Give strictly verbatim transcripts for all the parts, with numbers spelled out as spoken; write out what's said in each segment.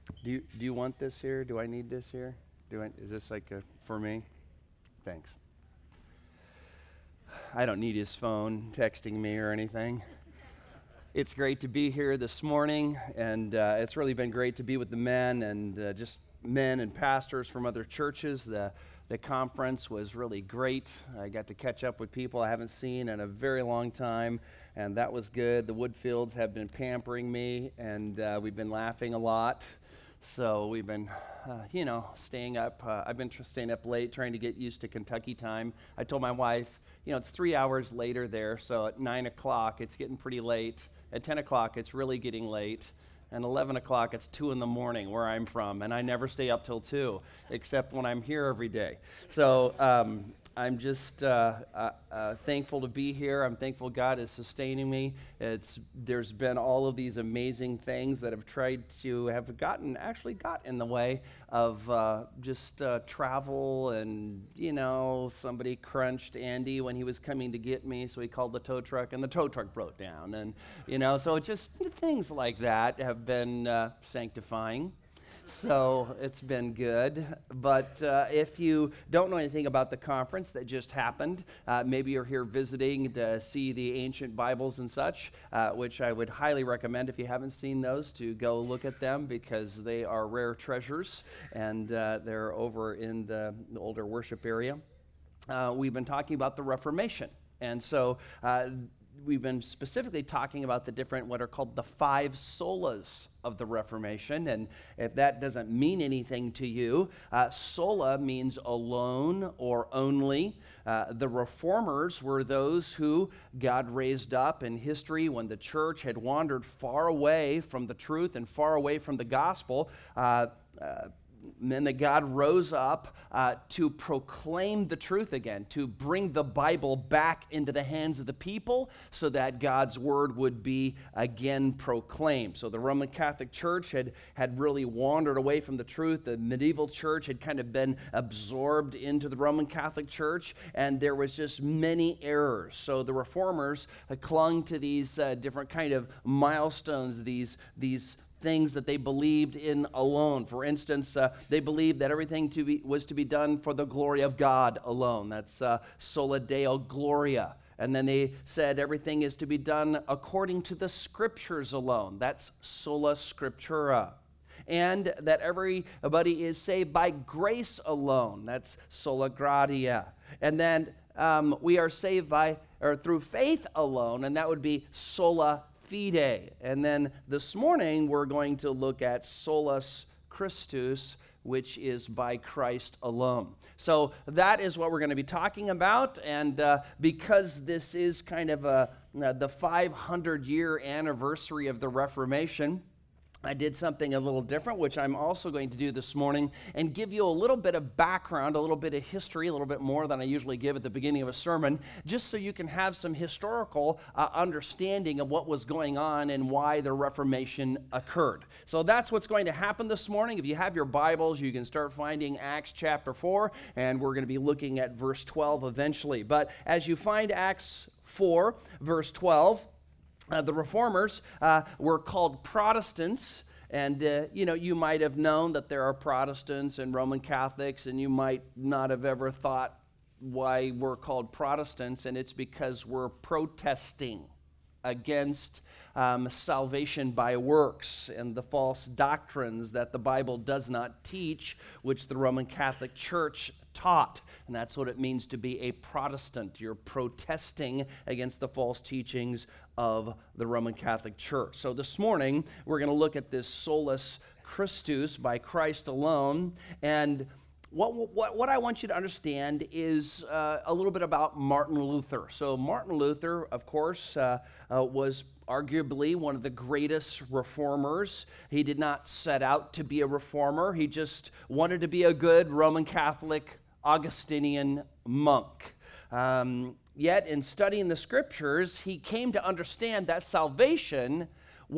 Do you, do you want this here? Do I need this here? Do I, is this like a, for me? Thanks. I don't need his phone texting me or anything. It's great to be here this morning, and uh, it's really been great to be with the men and uh, just men and pastors from other churches. The the conference was really great. I got to catch up with people I haven't seen in a very long time, and that was good. The Woodfields have been pampering me, and uh, we've been laughing a lot. So we've been, uh, you know, staying up. Uh, I've been tr- staying up late, trying to get used to Kentucky time. I told my wife, you know, it's three hours later there, so at nine o'clock, it's getting pretty late. At ten o'clock, it's really getting late. And eleven o'clock, it's two in the morning where I'm from, and I never stay up till two, except when I'm here every day. So um, I'm just uh, uh, uh, thankful to be here. I'm thankful God is sustaining me. It's there's been all of these amazing things that have tried to have gotten, actually got in the way of uh, just uh, travel, and, you know, somebody crunched Andy when he was coming to get me, so he called the tow truck, and the tow truck broke down. And, you know, so just things like that have been uh, sanctifying. So it's been good. But uh, if you don't know anything about the conference that just happened, uh, maybe you're here visiting to see the ancient Bibles and such, uh, which I would highly recommend if you haven't seen those to go look at them, because they are rare treasures, and uh, they're over in the, the older worship area. Uh, we've been talking about the Reformation. And so uh, we've been specifically talking about the different, what are called the five solas of the Reformation. And if that doesn't mean anything to you, uh, sola means alone or only. Uh, the reformers were those who God raised up in history when the church had wandered far away from the truth and far away from the gospel. Uh, uh, Men that God rose up uh, to proclaim the truth again, to bring the Bible back into the hands of the people so that God's word would be again proclaimed. So the Roman Catholic Church had, had really wandered away from the truth. The medieval church had kind of been absorbed into the Roman Catholic Church, and there was just many errors. So the reformers uh, clung to these uh, different kind of milestones, these these things that they believed in alone. For instance, uh, they believed that everything to be, was to be done for the glory of God alone. That's uh, sola Deo Gloria. And then they said everything is to be done according to the scriptures alone. That's sola scriptura. And that everybody is saved by grace alone. That's sola gratia. And then um, we are saved by or through faith alone, and that would be sola fide. And then this morning we're going to look at solus Christus, which is by Christ alone. So that is what we're going to be talking about. And uh, because this is kind of a, uh, the five hundred year anniversary of the Reformation, I did something a little different, which I'm also going to do this morning, and give you a little bit of background, a little bit of history, a little bit more than I usually give at the beginning of a sermon, just so you can have some historical uh, understanding of what was going on and why the Reformation occurred. So that's what's going to happen this morning. If you have your Bibles, you can start finding Acts chapter four, and we're going to be looking at verse twelve eventually. But as you find Acts four, verse twelve, Uh, the reformers uh, were called Protestants, and uh, you know, you might have known that there are Protestants and Roman Catholics, and you might not have ever thought why we're called Protestants, and it's because we're protesting against um, salvation by works and the false doctrines that the Bible does not teach, which the Roman Catholic Church taught. And that's what it means to be a Protestant. You're protesting against the false teachings of the Roman Catholic Church. So this morning, we're going to look at this solus Christus, by Christ alone. And what, what, what I want you to understand is uh, a little bit about Martin Luther. So Martin Luther, of course, uh, uh, was arguably one of the greatest reformers. He did not set out to be a reformer. He just wanted to be a good Roman Catholic Augustinian monk. Um, yet, in studying the scriptures, he came to understand that salvation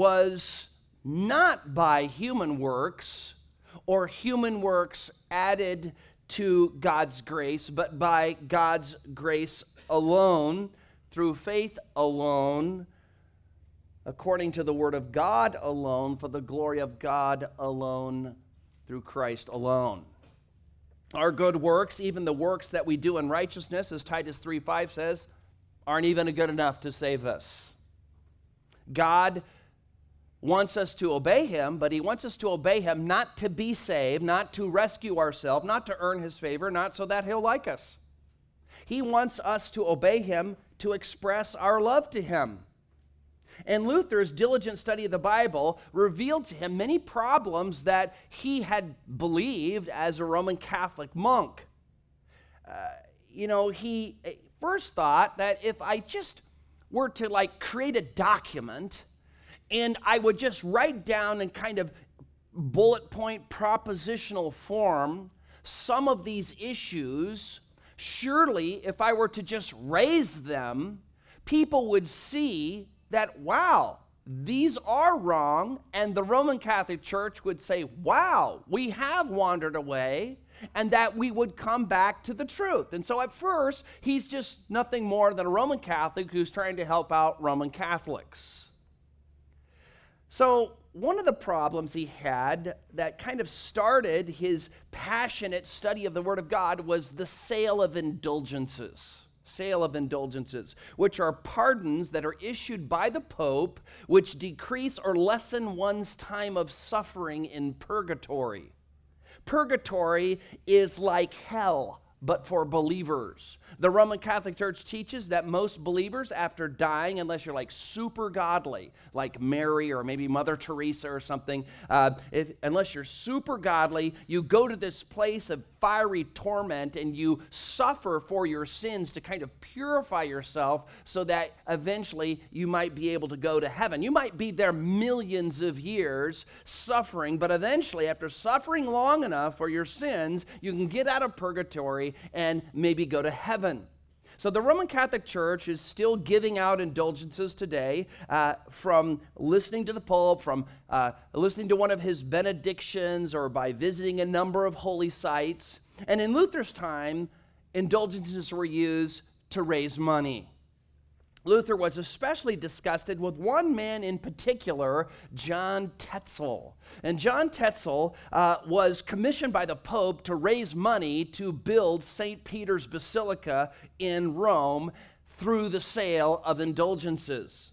was not by human works or human works added to God's grace, but by God's grace alone, through faith alone, according to the word of God alone, for the glory of God alone, through Christ alone. Our good works, even the works that we do in righteousness, as Titus three five says, aren't even good enough to save us. God wants us to obey him, but he wants us to obey him not to be saved, not to rescue ourselves, not to earn his favor, not so that he'll like us. He wants us to obey him to express our love to him. And Luther's diligent study of the Bible revealed to him many problems that he had believed as a Roman Catholic monk. Uh, you know, he first thought that if I just were to like create a document and I would just write down in kind of bullet point propositional form some of these issues, surely if I were to just raise them, people would see that, wow, these are wrong, and the Roman Catholic Church would say, wow, we have wandered away, and that we would come back to the truth. And so at first, he's just nothing more than a Roman Catholic who's trying to help out Roman Catholics. So one of the problems he had that kind of started his passionate study of the Word of God was the sale of indulgences. Sale of indulgences, which are pardons that are issued by the Pope, which decrease or lessen one's time of suffering in purgatory. Purgatory is like hell, but for believers. The Roman Catholic Church teaches that most believers, after dying, unless you're like super godly, like Mary or maybe Mother Teresa or something, uh, if, unless you're super godly, you go to this place of fiery torment and you suffer for your sins to kind of purify yourself so that eventually you might be able to go to heaven. You might be there millions of years suffering, but eventually, after suffering long enough for your sins, you can get out of purgatory and maybe go to heaven. So the Roman Catholic Church is still giving out indulgences today uh, from listening to the Pope, from uh, listening to one of his benedictions, or by visiting a number of holy sites. And in Luther's time, indulgences were used to raise money. Luther was especially disgusted with one man in particular, John Tetzel. And John Tetzel uh, was commissioned by the Pope to raise money to build Saint Peter's Basilica in Rome through the sale of indulgences.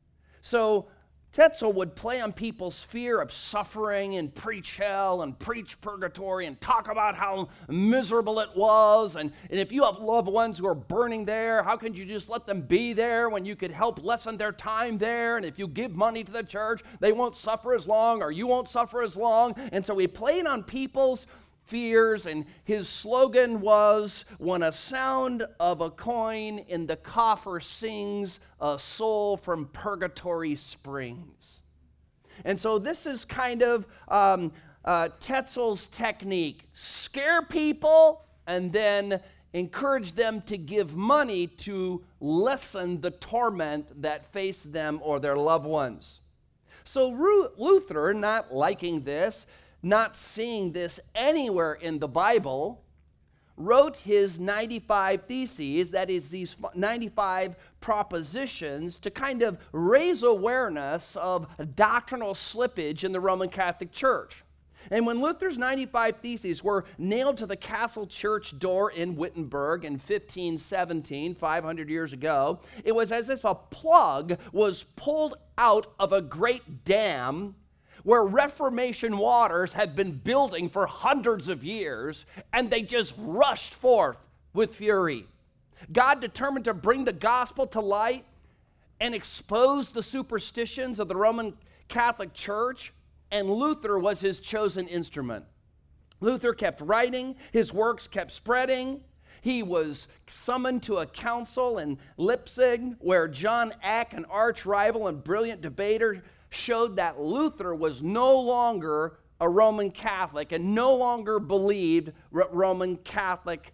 So Tetzel would play on people's fear of suffering and preach hell and preach purgatory and talk about how miserable it was. And, and if you have loved ones who are burning there, how can you just let them be there when you could help lessen their time there? And if you give money to the church, they won't suffer as long, or you won't suffer as long. And so he played on people's fears, and his slogan was, when a sound of a coin in the coffer sings, a soul from purgatory springs. And so this is kind of um, uh, Tetzel's technique. Scare people and then encourage them to give money to lessen the torment that faced them or their loved ones. So Luther, not liking this, not seeing this anywhere in the Bible, wrote his ninety-five Theses, that is these ninety-five propositions, to kind of raise awareness of doctrinal slippage in the Roman Catholic Church. And when Luther's ninety-five Theses were nailed to the castle church door in Wittenberg in fifteen seventeen, five hundred years ago, it was as if a plug was pulled out of a great dam where Reformation waters had been building for hundreds of years, and they just rushed forth with fury. God determined to bring the gospel to light and expose the superstitions of the Roman Catholic Church, and Luther was his chosen instrument. Luther kept writing, his works kept spreading. He was summoned to a council in Leipzig where John Eck, an arch rival and brilliant debater, showed that Luther was no longer a Roman Catholic and no longer believed what Roman Catholic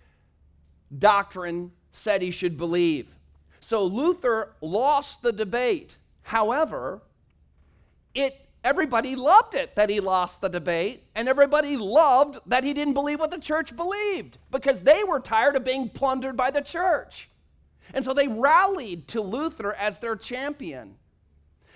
doctrine said he should believe. So Luther lost the debate. However, it everybody loved it that he lost the debate, and everybody loved that he didn't believe what the church believed, because they were tired of being plundered by the church. And so they rallied to Luther as their champion.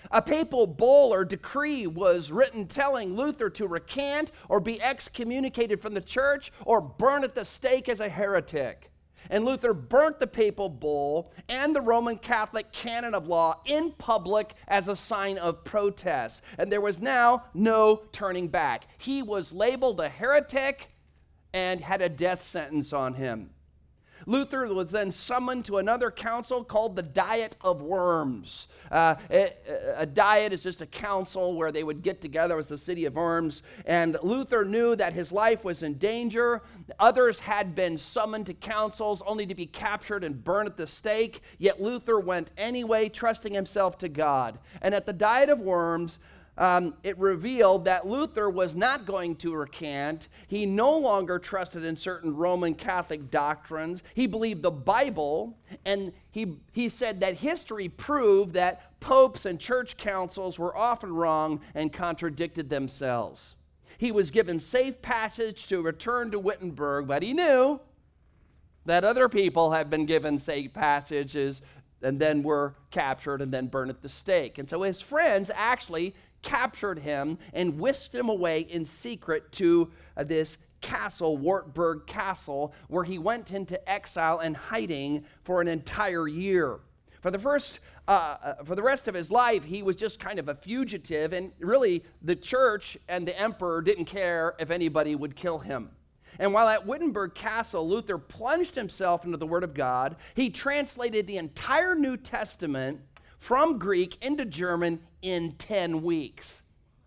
A papal bull or decree was written telling Luther to recant or be excommunicated from the church or burn at the stake as a heretic. And Luther burnt the papal bull and the Roman Catholic canon of law in public as a sign of protest. And there was now no turning back. He was labeled a heretic and had a death sentence on him. Luther was then summoned to another council called the Diet of Worms. Uh, a, a diet is just a council where they would get together. It was the city of Worms. And Luther knew that his life was in danger. Others had been summoned to councils only to be captured and burned at the stake. Yet Luther went anyway, trusting himself to God. And at the Diet of Worms, Um, it revealed that Luther was not going to recant. He no longer trusted in certain Roman Catholic doctrines. He believed the Bible, and he, he said that history proved that popes and church councils were often wrong and contradicted themselves. He was given safe passage to return to Wittenberg, but he knew that other people had been given safe passages and then were captured and then burned at the stake. And so his friends actually captured him and whisked him away in secret to uh, this castle, Wartburg Castle, where he went into exile and hiding for an entire year. For the first, uh, for the rest of his life, he was just kind of a fugitive, and really the church and the emperor didn't care if anybody would kill him. And while at Wittenberg Castle, Luther plunged himself into the Word of God. He translated the entire New Testament from Greek into German in ten weeks.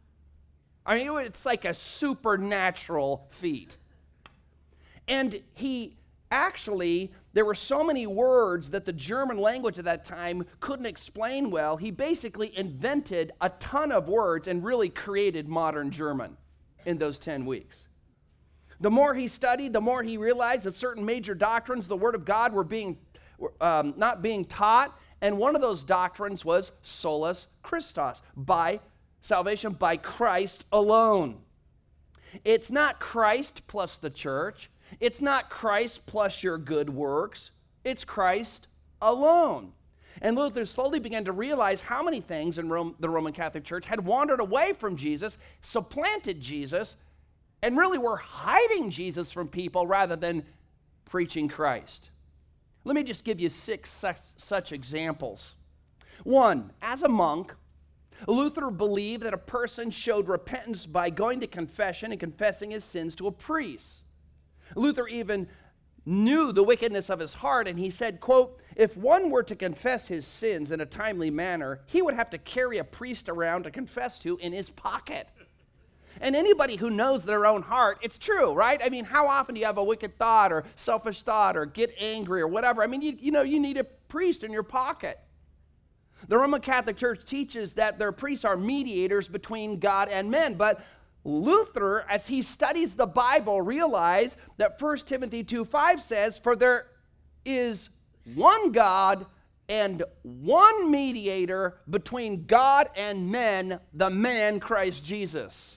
I mean, it's like a supernatural feat. And he actually, there were so many words that the German language at that time couldn't explain well. He basically invented a ton of words and really created modern German in those ten weeks. The more he studied, the more he realized that certain major doctrines, the Word of God, were being um, not being taught. And one of those doctrines was solus Christus, by salvation by Christ alone. It's not Christ plus the church. It's not Christ plus your good works. It's Christ alone. And Luther slowly began to realize how many things in Rome, the Roman Catholic Church had wandered away from Jesus, supplanted Jesus, and really were hiding Jesus from people rather than preaching Christ. Let me just give you six such, such examples. One, as a monk, Luther believed that a person showed repentance by going to confession and confessing his sins to a priest. Luther even knew the wickedness of his heart, and he said, quote, if one were to confess his sins in a timely manner, he would have to carry a priest around to confess to in his pocket. And anybody who knows their own heart, it's true, right? I mean, how often do you have a wicked thought or selfish thought or get angry or whatever? I mean, you, you know, you need a priest in your pocket. The Roman Catholic Church teaches that their priests are mediators between God and men, but Luther, as he studies the Bible, realized that First Timothy two five says, for there is one God and one mediator between God and men, the man Christ Jesus.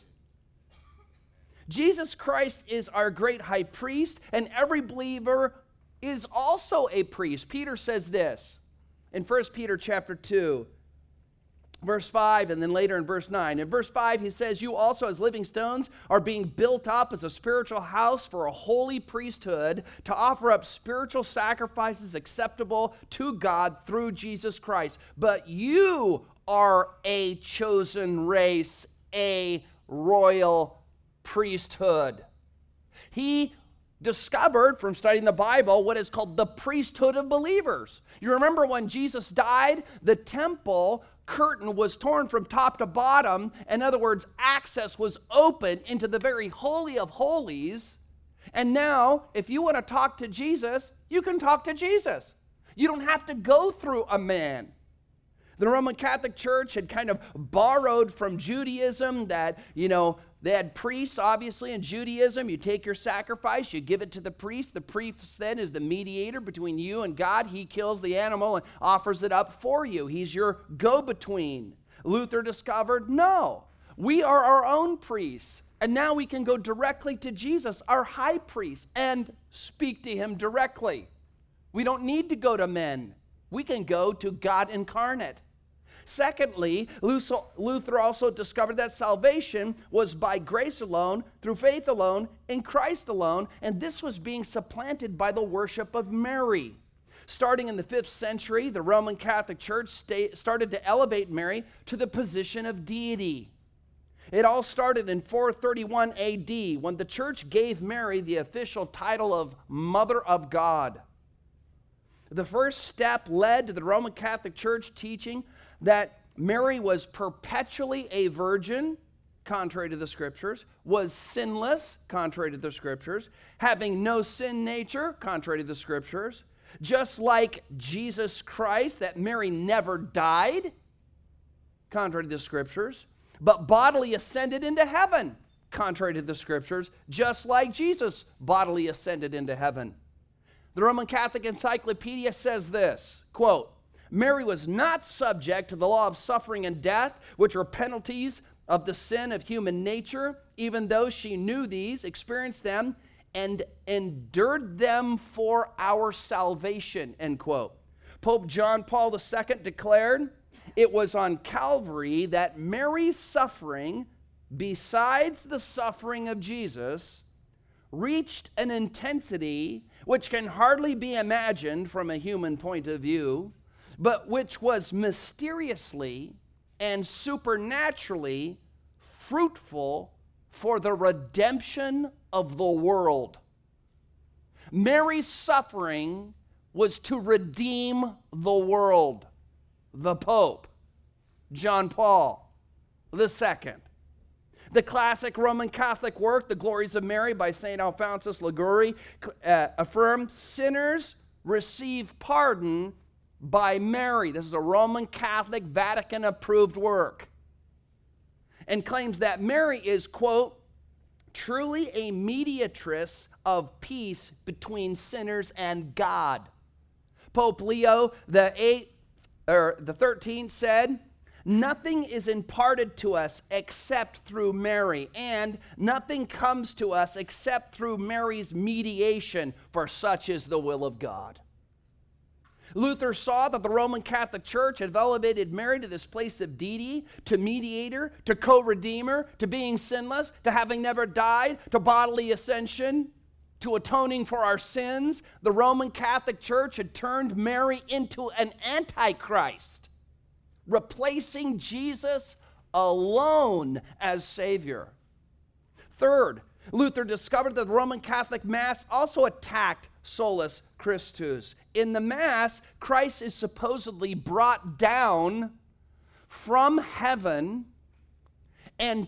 Jesus Christ is our great high priest, and every believer is also a priest. Peter says this in First Peter chapter two, verse five, and then later in verse nine. In verse five, he says, you also as living stones are being built up as a spiritual house for a holy priesthood to offer up spiritual sacrifices acceptable to God through Jesus Christ. But you are a chosen race, a royal priesthood. He discovered from studying the Bible what is called the priesthood of believers. You remember when Jesus died, the temple curtain was torn from top to bottom. In other words, access was open into the very holy of holies. And now, if you want to talk to Jesus, you can talk to Jesus. You don't have to go through a man. The Roman Catholic Church had kind of borrowed from Judaism that, you know, they had priests, obviously, in Judaism. You take your sacrifice, you give it to the priest. The priest then is the mediator between you and God. He kills the animal and offers it up for you. He's your go-between. Luther discovered, no, we are our own priests. And now we can go directly to Jesus, our high priest, and speak to him directly. We don't need to go to men. We can go to God incarnate. Secondly, Luther also discovered that salvation was by grace alone, through faith alone, in Christ alone, and this was being supplanted by the worship of Mary. Starting in the fifth century, the Roman Catholic Church started to elevate Mary to the position of deity. It all started in four thirty-one A D when the church gave Mary the official title of Mother of God. The first step led to the Roman Catholic Church teaching that Mary was perpetually a virgin, contrary to the Scriptures, was sinless, contrary to the Scriptures, having no sin nature, contrary to the Scriptures, just like Jesus Christ, that Mary never died, contrary to the Scriptures, but bodily ascended into heaven, contrary to the Scriptures, just like Jesus bodily ascended into heaven. The Roman Catholic Encyclopedia says this, quote, Mary was not subject to the law of suffering and death, which are penalties of the sin of human nature, even though she knew these, experienced them, and endured them for our salvation, end quote. Pope John Paul the Second declared, it was on Calvary that Mary's suffering, besides the suffering of Jesus, reached an intensity which can hardly be imagined from a human point of view, but which was mysteriously and supernaturally fruitful for the redemption of the world. Mary's suffering was to redeem the world. The Pope, John Paul the Second. The classic Roman Catholic work, The Glories of Mary by Saint Alphonsus Liguori, uh, affirmed sinners receive pardon by Mary. This is a Roman Catholic Vatican-approved work. And claims that Mary is, quote, truly a mediatress of peace between sinners and God. Pope Leo the eighth, or the thirteenth said, nothing is imparted to us except through Mary, and nothing comes to us except through Mary's mediation, for such is the will of God. Luther saw that the Roman Catholic Church had elevated Mary to this place of deity, to mediator, to co-redeemer, to being sinless, to having never died, to bodily ascension, to atoning for our sins. The Roman Catholic Church had turned Mary into an antichrist, replacing Jesus alone as Savior. Third, Luther discovered that the Roman Catholic Mass also attacked solus Christus. In the Mass, Christ is supposedly brought down from heaven and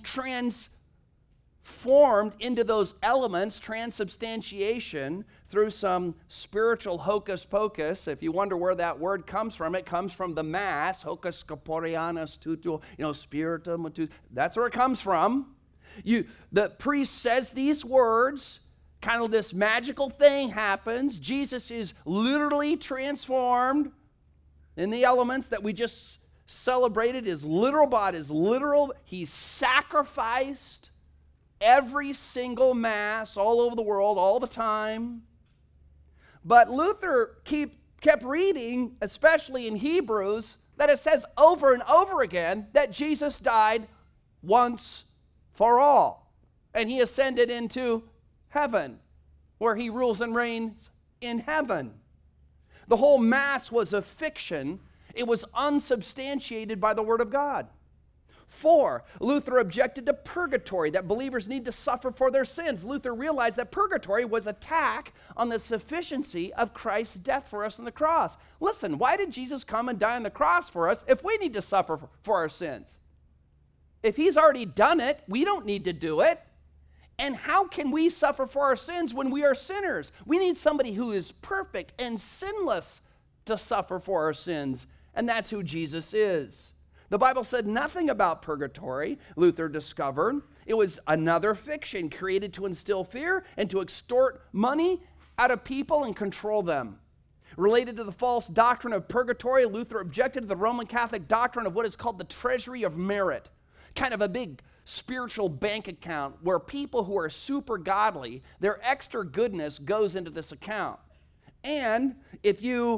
transformed into those elements, transubstantiation, through some spiritual hocus pocus. If you wonder where that word comes from, it comes from the Mass, hocus corporeanus tutu, you know, spiritum, that's where it comes from. You, the priest says these words, kind of this magical thing happens. Jesus is literally transformed in the elements that we just celebrated. His literal body is literal. He's sacrificed every single Mass all over the world, all the time. But Luther keep, kept reading, especially in Hebrews, that it says over and over again that Jesus died once for all. And he ascended into heaven, where he rules and reigns in heaven. The whole Mass was a fiction. It was unsubstantiated by the Word of God. Four, Luther objected to purgatory, that believers need to suffer for their sins. Luther realized that purgatory was an attack on the sufficiency of Christ's death for us on the cross. Listen, why did Jesus come and die on the cross for us if we need to suffer for our sins? If he's already done it, we don't need to do it. And how can we suffer for our sins when we are sinners? We need somebody who is perfect and sinless to suffer for our sins, and that's who Jesus is. The Bible said nothing about purgatory, Luther discovered. It was another fiction created to instill fear and to extort money out of people and control them. Related to the false doctrine of purgatory, Luther objected to the Roman Catholic doctrine of what is called the treasury of merit, kind of a big spiritual bank account where people who are super godly, their extra goodness goes into this account. And if you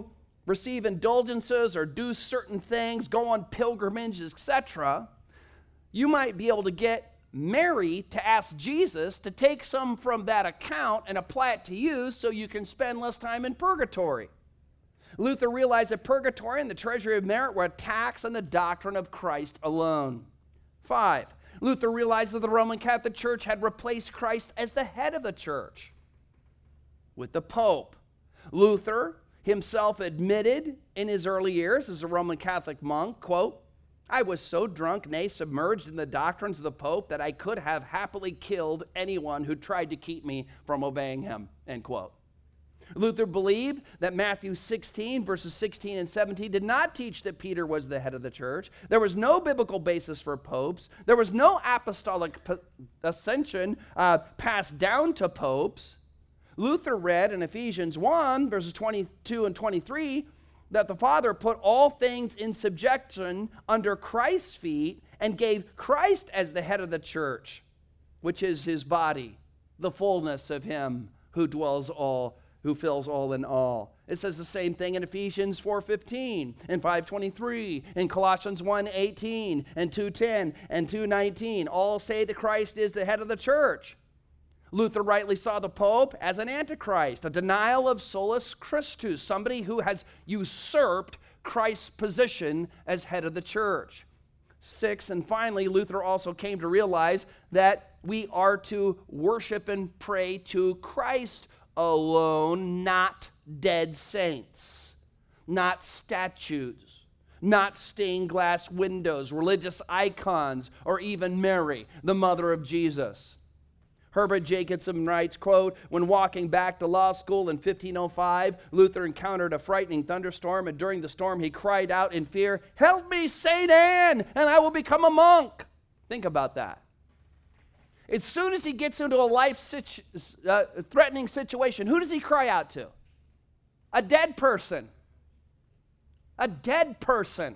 receive indulgences or do certain things, go on pilgrimages, et cetera, you might be able to get Mary to ask Jesus to take some from that account and apply it to you so you can spend less time in purgatory. Luther realized that purgatory and the treasury of merit were attacks on the doctrine of Christ alone. Five, Luther realized that the Roman Catholic Church had replaced Christ as the head of the church with the Pope. Luther himself admitted in his early years as a Roman Catholic monk, quote, "I was so drunk, nay, submerged in the doctrines of the Pope that I could have happily killed anyone who tried to keep me from obeying him," end quote. Luther believed that Matthew sixteen, verses sixteen and seventeen did not teach that Peter was the head of the church. There was no biblical basis for popes. There was no apostolic ascension uh, passed down to popes. Luther read in Ephesians one, verses twenty-two and twenty-three, that the Father put all things in subjection under Christ's feet and gave Christ as the head of the church, which is his body, the fullness of him who dwells all, who fills all in all. It says the same thing in Ephesians four fifteen and five twenty-three, in Colossians one eighteen and two ten and two nineteen. All say that Christ is the head of the church. Luther rightly saw the Pope as an antichrist, a denial of solus Christus, somebody who has usurped Christ's position as head of the church. Six, and finally, Luther also came to realize that we are to worship and pray to Christ alone, not dead saints, not statues, not stained glass windows, religious icons, or even Mary, the mother of Jesus. Herbert Jacobson writes, quote, "When walking back to law school in fifteen oh five, Luther encountered a frightening thunderstorm, and during the storm he cried out in fear, 'Help me, Saint Anne, and I will become a monk.'" Think about that. As soon as he gets into a life-threatening uh, situation, who does he cry out to? A dead person. A dead person.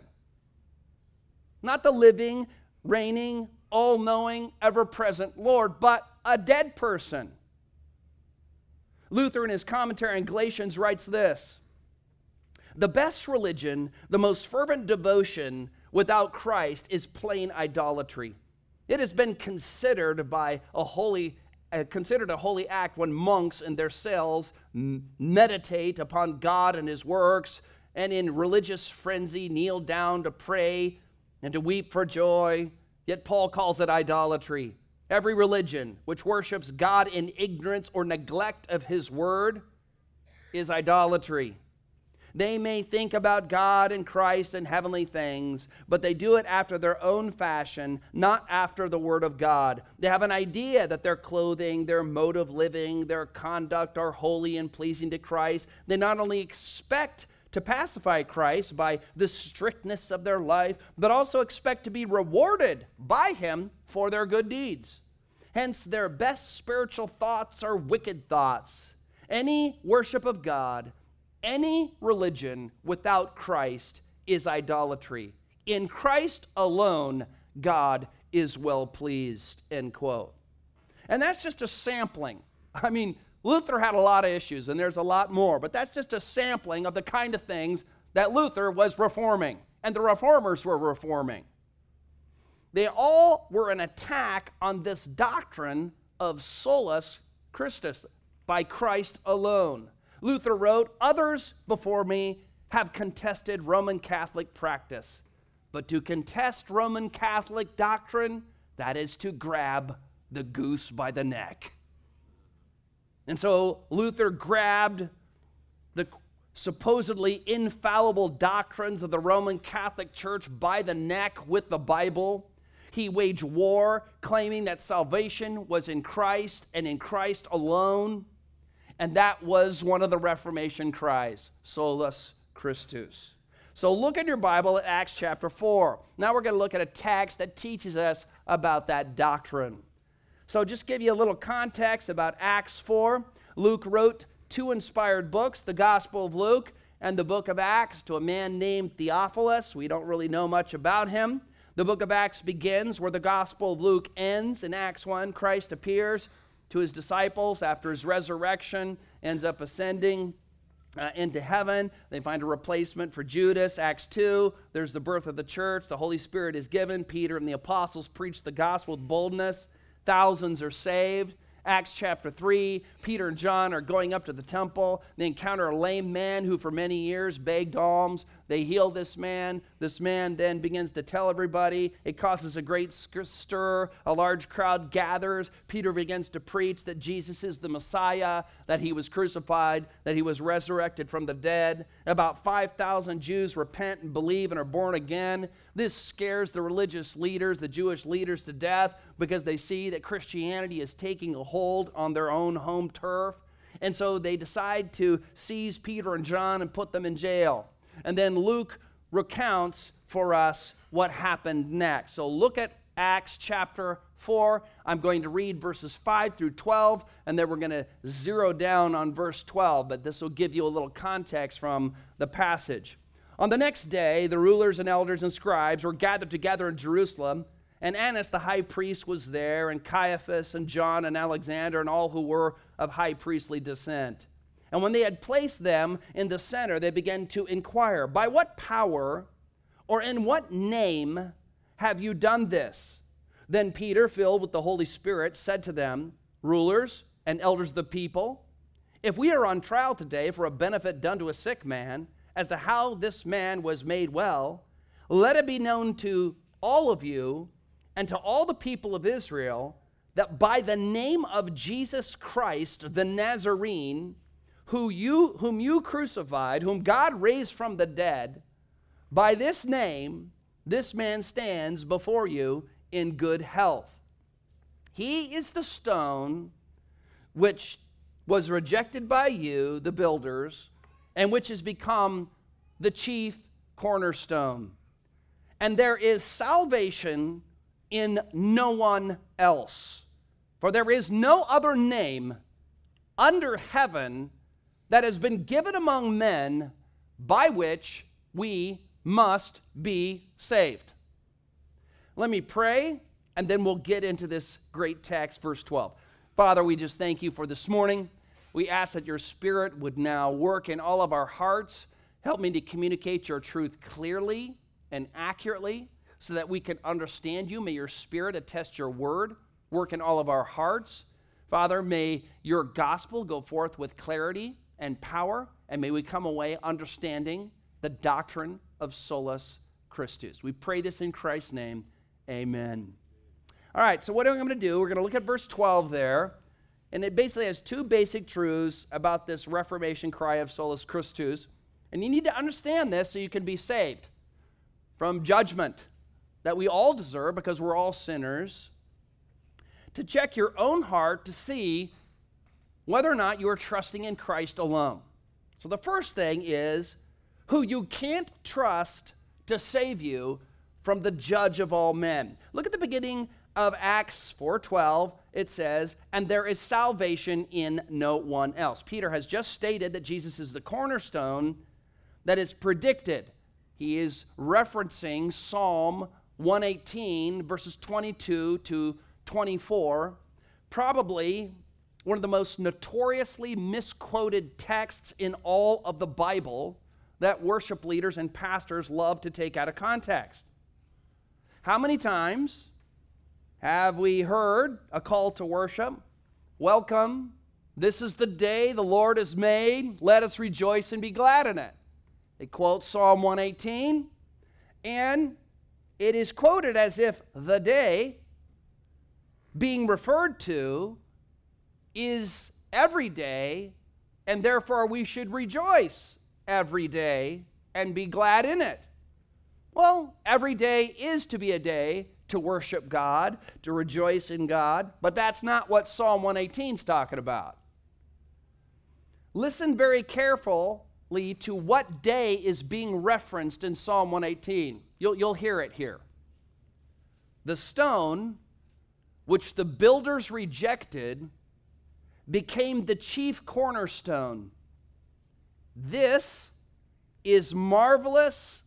Not the living, reigning, all-knowing, ever-present Lord, but a dead person. Luther, in his commentary on Galatians, writes this: "The best religion, the most fervent devotion without Christ is plain idolatry. It has been considered by a holy, uh, considered a holy act when monks in their cells m- meditate upon God and his works, and in religious frenzy kneel down to pray and to weep for joy. Yet Paul calls it idolatry. Every religion which worships God in ignorance or neglect of his word is idolatry. They may think about God and Christ and heavenly things, but they do it after their own fashion, not after the word of God. They have an idea that their clothing, their mode of living, their conduct are holy and pleasing to Christ. They not only expect to pacify Christ by the strictness of their life, but also expect to be rewarded by him for their good deeds. Hence, their best spiritual thoughts are wicked thoughts. Any worship of God, any religion without Christ is idolatry. In Christ alone, God is well pleased," end quote. And that's just a sampling. I mean, Luther had a lot of issues, and there's a lot more, but that's just a sampling of the kind of things that Luther was reforming, and the reformers were reforming. They all were an attack on this doctrine of solus Christus, by Christ alone. Luther wrote, "Others before me have contested Roman Catholic practice, but to contest Roman Catholic doctrine, that is to grab the goose by the neck." And so Luther grabbed the supposedly infallible doctrines of the Roman Catholic Church by the neck with the Bible. He waged war, claiming that salvation was in Christ and in Christ alone. And that was one of the Reformation cries, solus Christus. So look in your Bible at Acts chapter four. Now we're going to look at a text that teaches us about that doctrine. So just give you a little context about Acts four. Luke wrote two inspired books, the Gospel of Luke and the book of Acts, to a man named Theophilus. We don't really know much about him. The book of Acts begins where the Gospel of Luke ends. In Acts one, Christ appears to his disciples after his resurrection, ends up ascending uh, into heaven. They find a replacement for Judas. Acts two, there's the birth of the church. The Holy Spirit is given. Peter and the apostles preach the gospel with boldness. Thousands are saved. Acts chapter three, Peter and John are going up to the temple. They encounter a lame man who for many years begged alms. They heal this man. This man then begins to tell everybody. It causes a great stir. A large crowd gathers. Peter begins to preach that Jesus is the Messiah, that he was crucified, that he was resurrected from the dead. About five thousand Jews repent and believe and are born again. This scares the religious leaders, the Jewish leaders, to death because they see that Christianity is taking a hold on their own home turf. And so they decide to seize Peter and John and put them in jail. And then Luke recounts for us what happened next. So look at Acts chapter four. I'm going to read verses five through twelve, and then we're going to zero down on verse twelve, but this will give you a little context from the passage. On the next day, the rulers and elders and scribes were gathered together in Jerusalem, and Annas the high priest was there, and Caiaphas and John and Alexander and all who were of high priestly descent. And when they had placed them in the center, they began to inquire, "By what power or in what name have you done this?" Then Peter, filled with the Holy Spirit, said to them, "Rulers and elders of the people, if we are on trial today for a benefit done to a sick man, as to how this man was made well, let it be known to all of you and to all the people of Israel that by the name of Jesus Christ, the Nazarene, who you, whom you crucified, whom God raised from the dead, by this name, this man stands before you in good health. He is the stone which was rejected by you, the builders, and which has become the chief cornerstone. And there is salvation in no one else. For there is no other name under heaven that has been given among men by which we must be saved." Let me pray, and then we'll get into this great text, verse twelve. Father, we just thank you for this morning. We ask that your Spirit would now work in all of our hearts. Help me to communicate your truth clearly and accurately so that we can understand you. May your Spirit attest your word, work in all of our hearts. Father, may your gospel go forth with clarity and power, and may we come away understanding the doctrine of solus Christus. We pray this in Christ's name. Amen. All right, so what am I going to do? We're going to look at verse twelve there. And it basically has two basic truths about this Reformation cry of solus Christus. And you need to understand this so you can be saved from judgment that we all deserve because we're all sinners. To check your own heart to see whether or not you are trusting in Christ alone. So the first thing is who you can't trust to save you from the judge of all men. Look at the beginning of Acts four twelve. It says, "And there is salvation in no one else." Peter has just stated that Jesus is the cornerstone that is predicted. He is referencing Psalm one eighteen, verses twenty-two to twenty-four, probably one of the most notoriously misquoted texts in all of the Bible that worship leaders and pastors love to take out of context. How many times have we heard a call to worship? Welcome, this is the day the Lord has made. Let us rejoice and be glad in it. They quote Psalm one eighteen, and it is quoted as if the day being referred to is every day, and therefore we should rejoice every day and be glad in it. Well, every day is to be a day to worship God, to rejoice in God, but that's not what Psalm one eighteen is talking about. Listen very carefully to what day is being referenced in Psalm one eighteen. You'll, you'll hear it here. The stone which the builders rejected became the chief cornerstone. This is marvelous.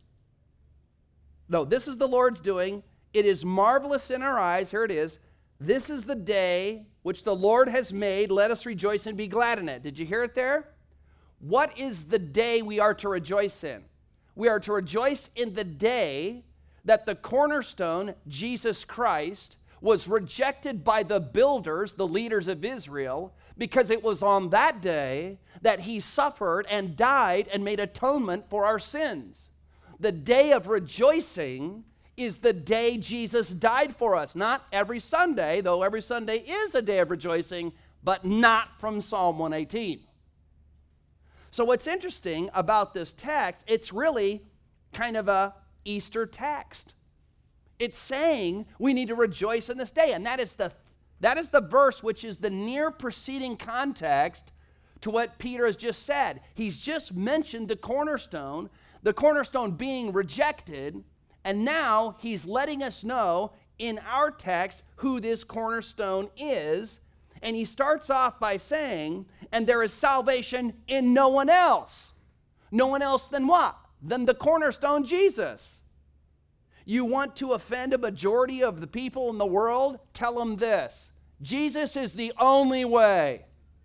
No, this is the Lord's doing. It is marvelous in our eyes. Here it is. This is the day which the Lord has made. Let us rejoice and be glad in it. Did you hear it there? What is the day we are to rejoice in? We are to rejoice in the day that the cornerstone, Jesus Christ, was rejected by the builders, the leaders of Israel, because it was on that day that he suffered and died and made atonement for our sins. The day of rejoicing is the day Jesus died for us. Not every Sunday, though every Sunday is a day of rejoicing, but not from Psalm one eighteen. So what's interesting about this text, it's really kind of a Easter text. It's saying we need to rejoice in this day, and that is the that is the verse which is the near preceding context to what Peter has just said. He's just mentioned the cornerstone, the cornerstone being rejected, and now he's letting us know in our text who this cornerstone is. And he starts off by saying, and there is salvation in no one else. No one else than what? Than the cornerstone, Jesus. You want to offend a majority of the people in the world? Tell them this: Jesus is the only way.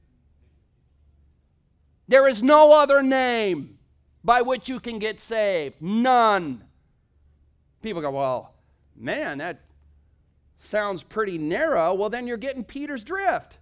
There is no other name by which you can get saved. None. People go, well, man, that sounds pretty narrow. Well, then you're getting Peter's drift.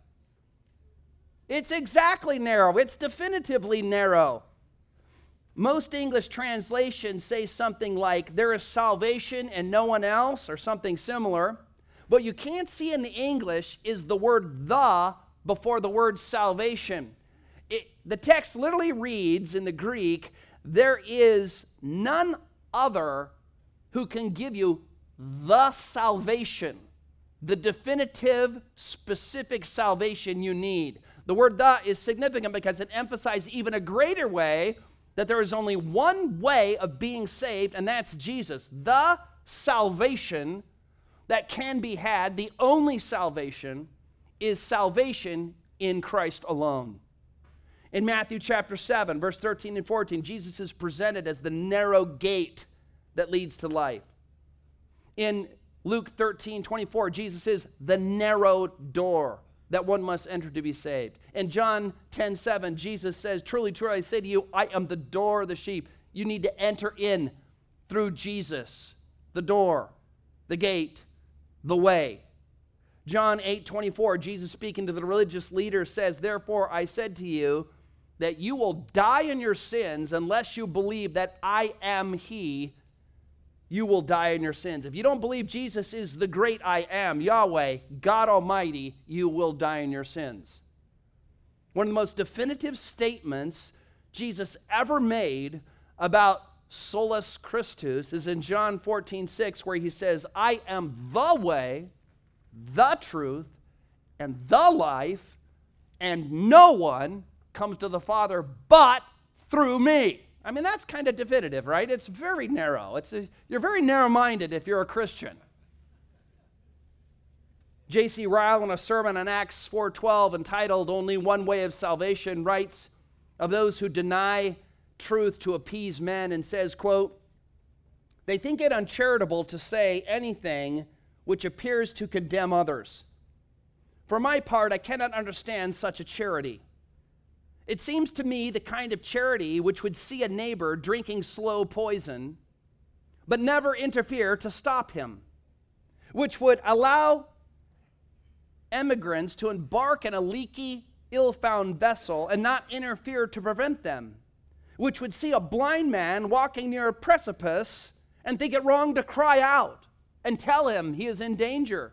It's exactly narrow. It's definitively narrow. Most English translations say something like, there is salvation and no one else, or something similar. What you can't see in the English is the word the before the word salvation. It, the text literally reads in the Greek, there is none other who can give you the salvation, the definitive, specific salvation you need. The word the is significant because it emphasizes even a greater way that there is only one way of being saved, and that's Jesus. The salvation that can be had, the only salvation, is salvation in Christ alone. In Matthew chapter seven, verse thirteen and fourteen, Jesus is presented as the narrow gate that leads to life. In Luke thirteen twenty-four, Jesus is the narrow door that one must enter to be saved. In John ten seven, Jesus says, truly, truly, I say to you, I am the door of the sheep. You need to enter in through Jesus, the door, the gate, the way. John eight twenty-four, Jesus speaking to the religious leaders says, therefore I said to you that you will die in your sins unless you believe that I am he. You will die in your sins. If you don't believe Jesus is the great I am, Yahweh, God Almighty, you will die in your sins. One of the most definitive statements Jesus ever made about solus Christus is in John fourteen six, where he says, I am the way, the truth, and the life, and no one comes to the Father but through me. I mean, that's kind of definitive, right? It's very narrow. It's a, you're very narrow-minded if you're a Christian. J C Ryle, in a sermon on Acts four twelve entitled Only One Way of Salvation, writes of those who deny truth to appease men and says, quote, they think it uncharitable to say anything which appears to condemn others. For my part, I cannot understand such a charity. It seems to me the kind of charity which would see a neighbor drinking slow poison, but never interfere to stop him, which would allow emigrants to embark in a leaky, ill-found vessel and not interfere to prevent them, which would see a blind man walking near a precipice and think it wrong to cry out and tell him he is in danger.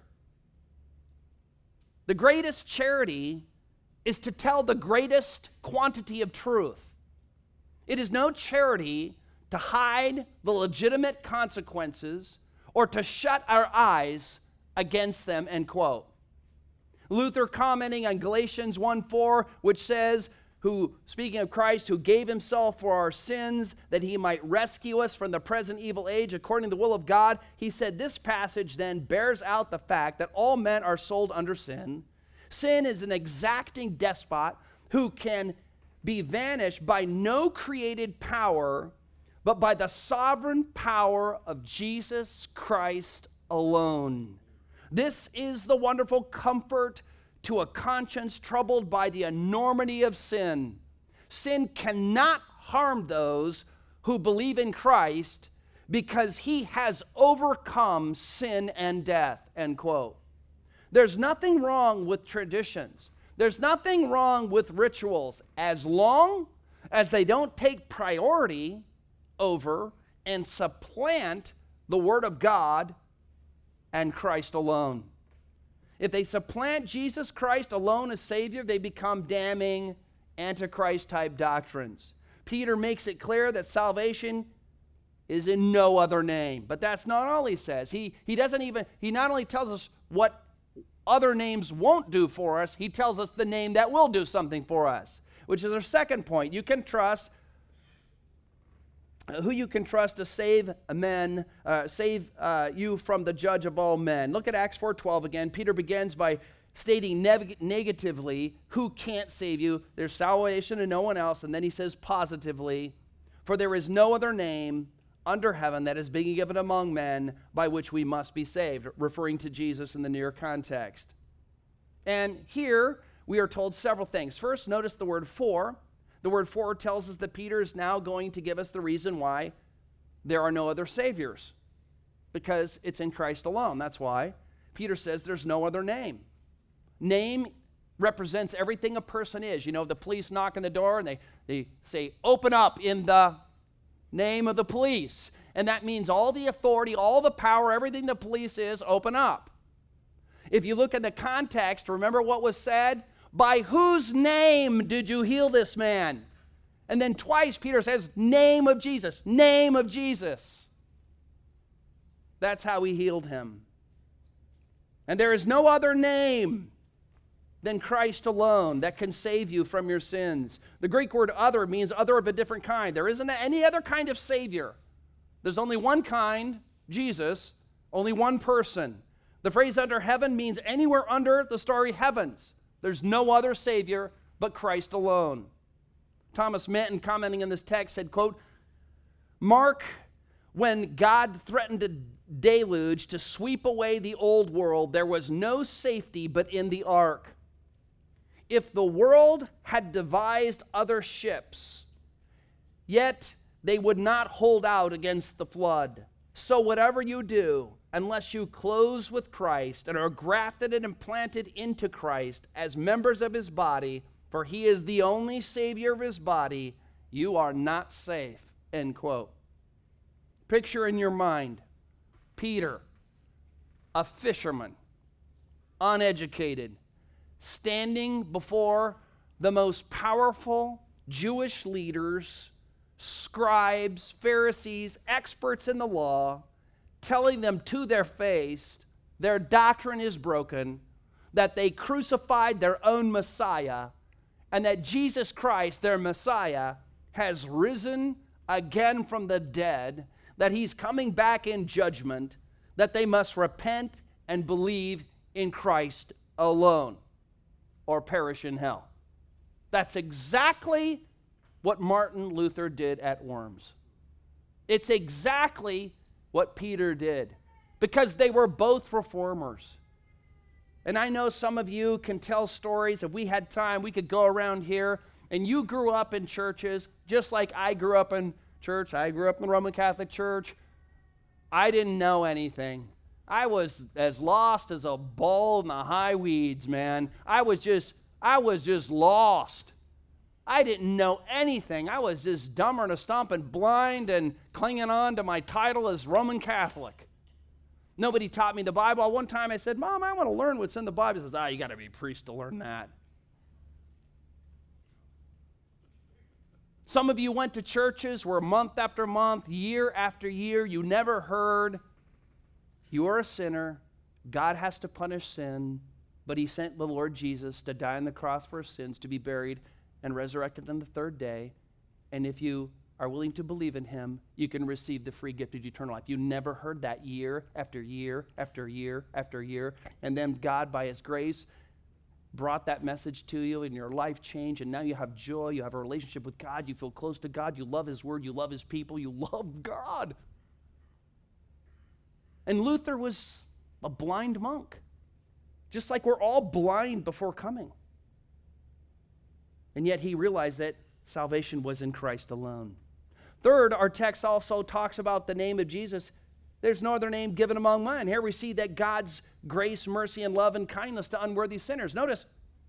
The greatest charity is to tell the greatest quantity of truth. It is no charity to hide the legitimate consequences or to shut our eyes against them, end quote. Luther, commenting on Galatians one four, which says, who, speaking of Christ, who gave himself for our sins that he might rescue us from the present evil age according to the will of God, he said, this passage then bears out the fact that all men are sold under sin. Sin is an exacting despot who can be vanished by no created power, but by the sovereign power of Jesus Christ alone. This is the wonderful comfort to a conscience troubled by the enormity of sin. sin cannot harm those who believe in Christ because he has overcome sin and death, end quote. There's nothing wrong with traditions. There's nothing wrong with rituals as long as they don't take priority over and supplant the Word of God and Christ alone. If they supplant Jesus Christ alone as Savior, they become damning Antichrist-type doctrines. Peter makes it clear that salvation is in no other name. But that's not all he says. He, he doesn't even, he not only tells us what other names won't do for us, he tells us the name that will do something for us, which is our second point. You can trust who you can trust to save men, uh, save uh, you from the judge of all men. Look at Acts four twelve again. Peter begins by stating neg- negatively who can't save you. There's salvation in no one else. And then he says positively, for there is no other name under heaven that is being given among men by which we must be saved, referring to Jesus in the near context. And here we are told several things. First, notice the word for. The word for tells us that Peter is now going to give us the reason why there are no other saviors, because it's in Christ alone. That's why Peter says there's no other name. Name represents everything a person is. You know, the police knock on the door and they, they say, open up in the name of the police. And that means all the authority, all the power, everything the police is, open up. If you look at the context, remember what was said? By whose name did you heal this man? And then twice Peter says, name of Jesus, name of Jesus. That's how he healed him. And there is no other name than Christ alone that can save you from your sins. The Greek word other means other of a different kind. There isn't any other kind of Savior. There's only one kind, Jesus, only one person. The phrase under heaven means anywhere under the starry heavens. There's no other Savior but Christ alone. Thomas Manton, commenting on this text, said, quote, Mark, when God threatened a deluge to sweep away the old world, there was no safety but in the ark. If the world had devised other ships, yet they would not hold out against the flood. So whatever you do, unless you close with Christ and are grafted and implanted into Christ as members of his body, for he is the only Savior of his body, you are not safe, end quote. Picture in your mind Peter, a fisherman, uneducated, standing before the most powerful Jewish leaders, scribes, Pharisees, experts in the law, telling them to their face their doctrine is broken, that they crucified their own Messiah, and that Jesus Christ, their Messiah, has risen again from the dead, that he's coming back in judgment, that they must repent and believe in Christ alone or perish in hell. That's exactly what Martin Luther did at Worms. It's exactly what Peter did, because they were both reformers. And I know some of you can tell stories. If we had time, we could go around here, and you grew up in churches just like I grew up in church. I grew up in the Roman Catholic Church. I didn't know anything. I was as lost as a bull in the high weeds, man. I was just, I was just lost. I didn't know anything. I was just dumber and a stomping blind and clinging on to my title as Roman Catholic. Nobody taught me the Bible. One time I said, Mom, I want to learn what's in the Bible. She says, ah, you got to be a priest to learn that. Some of you went to churches where month after month, year after year, you never heard, you are a sinner, God has to punish sin, but he sent the Lord Jesus to die on the cross for his sins, to be buried and resurrected on the third day. And if you are willing to believe in him, you can receive the free gift of eternal life. You never heard that year after year after year after year. And then God, by his grace, brought that message to you, and your life changed, and now you have joy, you have a relationship with God, you feel close to God, you love his word, you love his people, you love God. And Luther was a blind monk, just like we're all blind before coming. And yet he realized that Salvation was in Christ alone. Third, our text also talks about the name of Jesus. There's no other name given among men. Here we see that God's grace, mercy, and love and kindness to unworthy sinners, notice,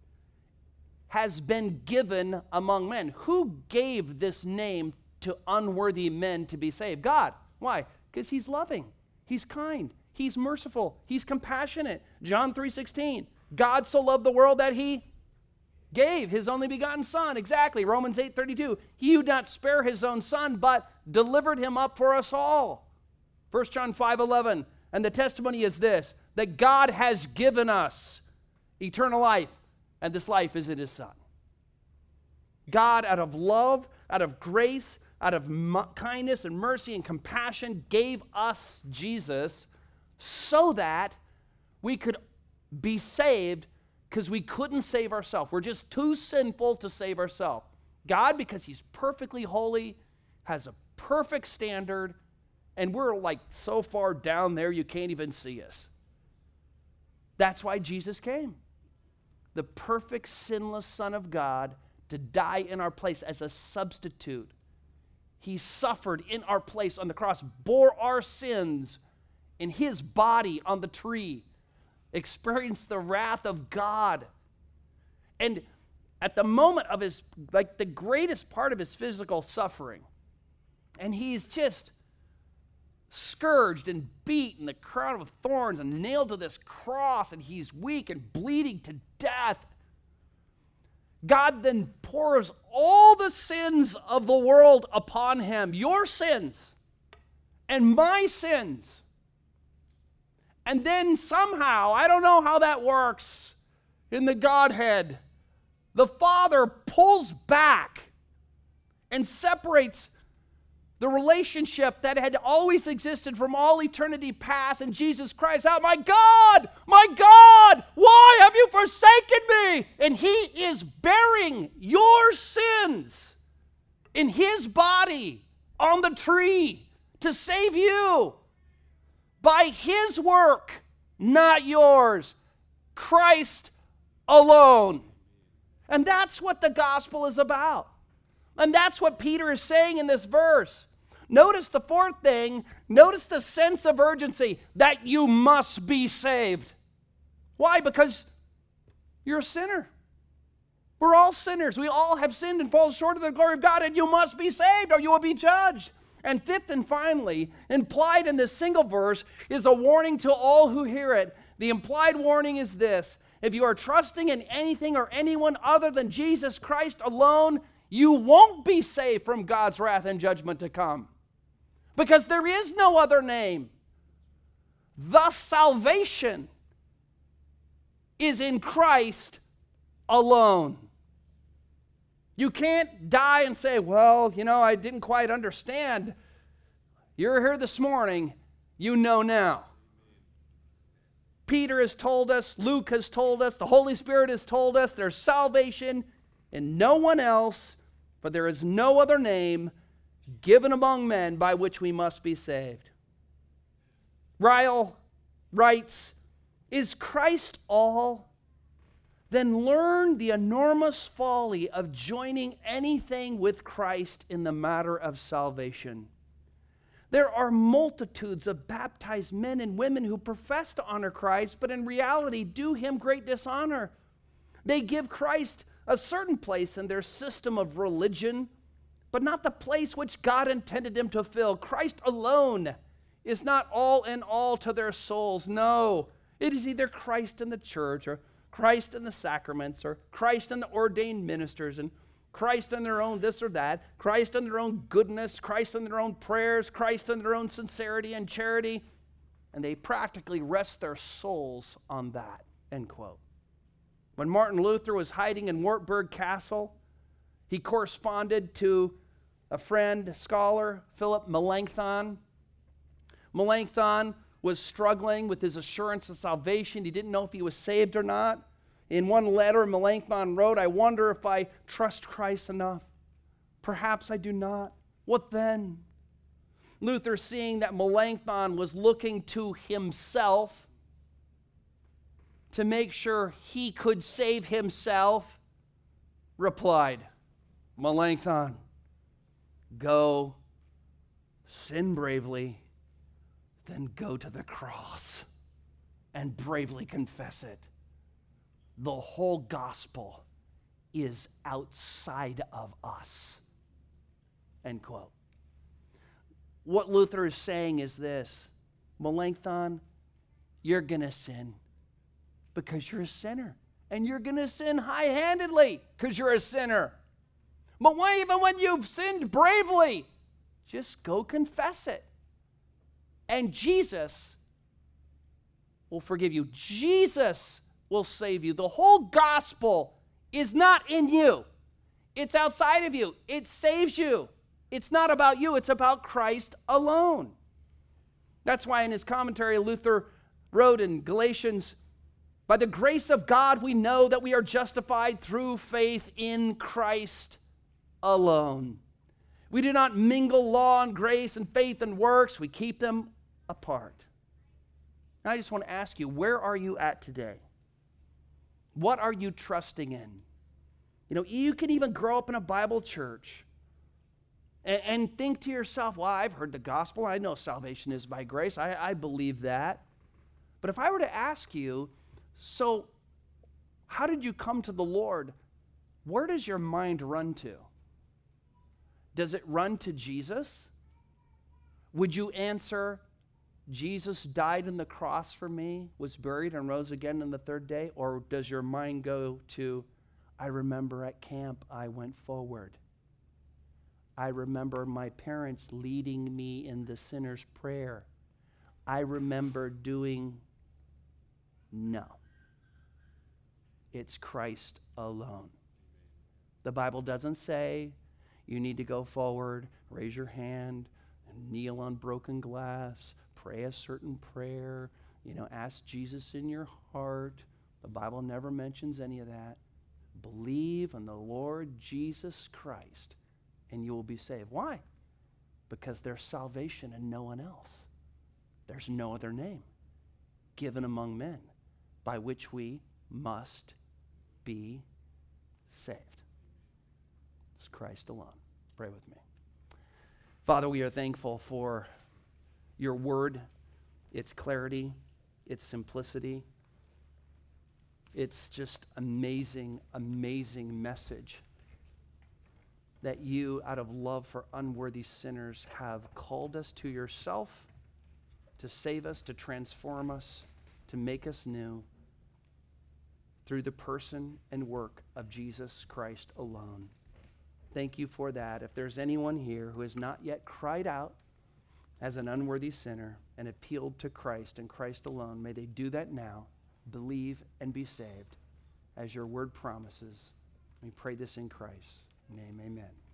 has been given among men. Who gave this name to unworthy men to be saved? God. Why? Because he's loving. He's kind. He's merciful. He's compassionate. John three sixteen. God so loved the world that he gave his only begotten Son. Exactly. Romans eight thirty-two. He who did not spare his own Son, but delivered him up for us all. First John five eleven. And the testimony is this, that God has given us eternal life, and this life is in his Son. God, out of love, out of grace, out of kindness and mercy and compassion, gave us Jesus so that we could be saved, because we couldn't save ourselves. We're just too sinful to save ourselves. God, because he's perfectly holy, has a perfect standard, and we're like so far down there you can't even see us. That's why Jesus came. The perfect, sinless Son of God to die in our place as a substitute. He suffered in our place on the cross, bore our sins in his body on the tree, experienced the wrath of God. And at the moment of his, like the greatest part of his physical suffering, and he's just scourged and beaten, the crown of thorns, and nailed to this cross, and he's weak and bleeding to death. God then pours all the sins of the world upon him, your sins and my sins. And then somehow, I don't know how that works in the Godhead, the Father pulls back and separates the relationship that had always existed from all eternity past, and Jesus cries out, "My God, my God, why have you forsaken me?" And he is bearing your sins in his body on the tree to save you by his work, not yours. Christ alone. And that's what the gospel is about. And that's what Peter is saying in this verse. Notice the fourth thing. Notice the sense of urgency that you must be saved. Why? Because you're a sinner. We're all sinners. We all have sinned and fall short of the glory of God, and you must be saved or you will be judged. And fifth and finally, implied in this single verse is a warning to all who hear it. The implied warning is this: if you are trusting in anything or anyone other than Jesus Christ alone, you won't be saved from God's wrath and judgment to come. Because there is no other name. Thus, salvation is in Christ alone. You can't die and say, "Well, you know, I didn't quite understand." You're here this morning, you know now. Peter has told us, Luke has told us, the Holy Spirit has told us there's salvation in no one else, for there is no other name given among men by which we must be saved. Ryle writes, "Is Christ all? Then learn the enormous folly of joining anything with Christ in the matter of salvation. There are multitudes of baptized men and women who profess to honor Christ, but in reality do him great dishonor. They give Christ a certain place in their system of religion, but not the place which God intended him to fill. Christ alone is not all in all to their souls. No, it is either Christ in the church, or Christ in the sacraments, or Christ in the ordained ministers, and Christ in their own this or that, Christ in their own goodness, Christ in their own prayers, Christ in their own sincerity and charity, and they practically rest their souls on that," end quote. When Martin Luther was hiding in Wartburg Castle, he corresponded to a friend, a scholar, Philip Melanchthon. Melanchthon was struggling with his assurance of salvation. He didn't know if he was saved or not. In one letter, Melanchthon wrote, "I wonder if I trust Christ enough. Perhaps I do not. What then?" Luther, seeing that Melanchthon was looking to himself to make sure he could save himself, replied, Melanchthon, go sin bravely, then go to the cross and bravely confess it. The whole gospel is outside of us. End quote. What Luther is saying is this: Melanchthon, you're going to sin because you're a sinner. And you're going to sin high-handedly because you're a sinner. But why, even when you've sinned bravely, just go confess it. And Jesus will forgive you. Jesus will save you. The whole gospel is not in you. It's outside of you. It saves you. It's not about you. It's about Christ alone. That's why in his commentary, Luther wrote in Galatians, by the grace of God, we know that we are justified through faith in Christ alone. We do not mingle law and grace and faith and works. We keep them apart. And I just want to ask you, where are you at today? What are you trusting in? You know, you can even grow up in a Bible church and, and think to yourself, well, I've heard the gospel. I know salvation is by grace. I, I believe that. But if I were to ask you, so how did you come to the Lord? Where does your mind run to? Does it run to Jesus? Would you answer, Jesus died on the cross for me, was buried, and rose again on the third day? Or does your mind go to, I remember at camp I went forward. I remember my parents leading me in the sinner's prayer. I remember doing... No. It's Christ alone. The Bible doesn't say you need to go forward, raise your hand, and kneel on broken glass, pray a certain prayer, you know, ask Jesus in your heart. The Bible never mentions any of that. Believe in the Lord Jesus Christ, and you will be saved. Why? Because there's salvation in no one else. There's no other name given among men by which we must be saved. It's Christ alone. Pray with me. Father, we are thankful for your word, its clarity, its simplicity. It's just amazing, amazing message that you, out of love for unworthy sinners, have called us to yourself to save us, to transform us, to make us new through the person and work of Jesus Christ alone. Thank you for that. If there's anyone here who has not yet cried out as an unworthy sinner and appealed to Christ and Christ alone, may they do that now, believe and be saved, as your word promises. We pray this in Christ's name, amen.